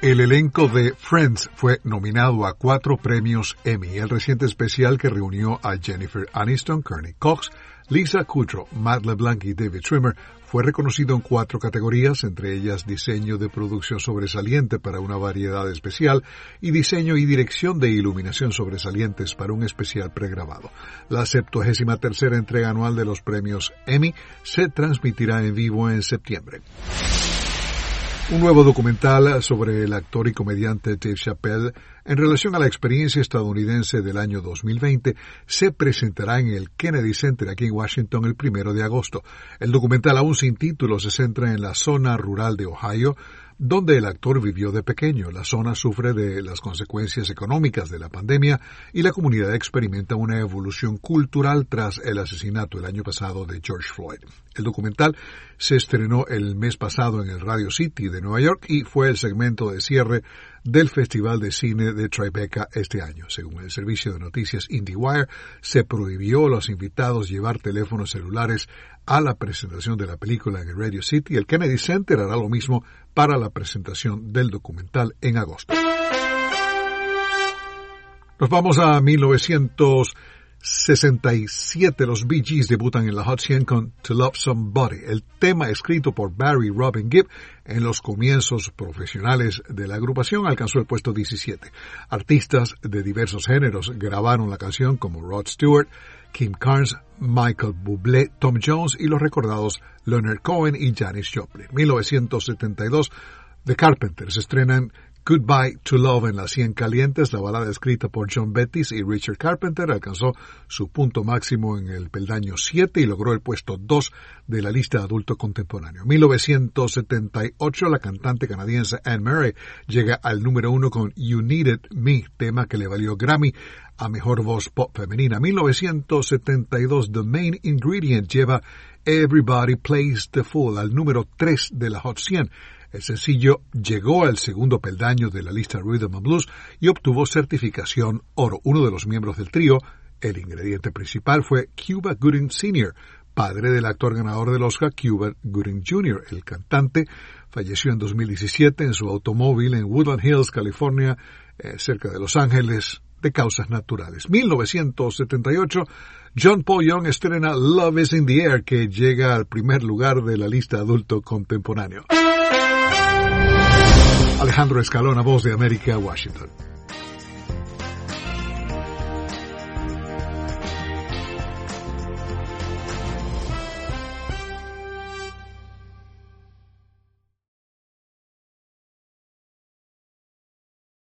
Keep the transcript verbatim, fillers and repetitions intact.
El elenco de Friends fue nominado a cuatro premios Emmy. El reciente especial que reunió a Jennifer Aniston, Courtney Cox, Lisa Kudrow, Matt LeBlanc y David Schwimmer fue reconocido en cuatro categorías, entre ellas diseño de producción sobresaliente para una variedad especial y diseño y dirección de iluminación sobresalientes para un especial pregrabado. La septuagésima tercera entrega anual de los premios Emmy se transmitirá en vivo en septiembre. Un nuevo documental sobre el actor y comediante Dave Chappelle en relación a la experiencia estadounidense del año dos mil veinte se presentará en el Kennedy Center aquí en Washington el primero de agosto. El documental, aún sin título, se centra en la zona rural de Ohio, donde el actor vivió de pequeño. La zona sufre de las consecuencias económicas de la pandemia y la comunidad experimenta una evolución cultural tras el asesinato el año pasado de George Floyd. El documental se estrenó el mes pasado en el Radio City de Nueva York y fue el segmento de cierre del Festival de Cine de Tribeca este año. Según el servicio de noticias IndieWire, se prohibió a los invitados llevar teléfonos celulares a la presentación de la película en el Radio City. El Kennedy Center hará lo mismo para la presentación del documental en agosto. Nos vamos a mil novecientos sesenta y siete. Los Bee Gees debutan en la Hot cien con To Love Somebody, el tema escrito por Barry Robin Gibb en los comienzos profesionales de la agrupación. Alcanzó el puesto diecisiete. Artistas de diversos géneros grabaron la canción como Rod Stewart, Kim Carnes, Michael Bublé, Tom Jones y los recordados Leonard Cohen y Janis Joplin. mil novecientos setenta y dos, The Carpenters estrenan Goodbye to Love en las cien calientes. La balada escrita por John Bettis y Richard Carpenter alcanzó su punto máximo en el peldaño siete y logró el puesto dos de la lista adulto contemporáneo. mil novecientos setenta y ocho, la cantante canadiense Anne Murray llega al número uno con You Needed Me, tema que le valió Grammy a mejor voz pop femenina. mil novecientos setenta y dos, The Main Ingredient lleva Everybody Plays the Fool al número tres de la Hot cien. El sencillo llegó al segundo peldaño de la lista Rhythm and Blues y obtuvo certificación oro. Uno de los miembros del trío, el ingrediente principal, fue Cuba Gooding senior, padre del actor ganador del Oscar Cuba Gooding junior El cantante falleció en dos mil diecisiete en su automóvil en Woodland Hills, California, eh, cerca de Los Ángeles, de causas naturales. mil novecientos setenta y ocho, John Paul Young estrena Love is in the Air, que llega al primer lugar de la lista adulto contemporáneo. Alejandro Escalona, Voz de América, Washington.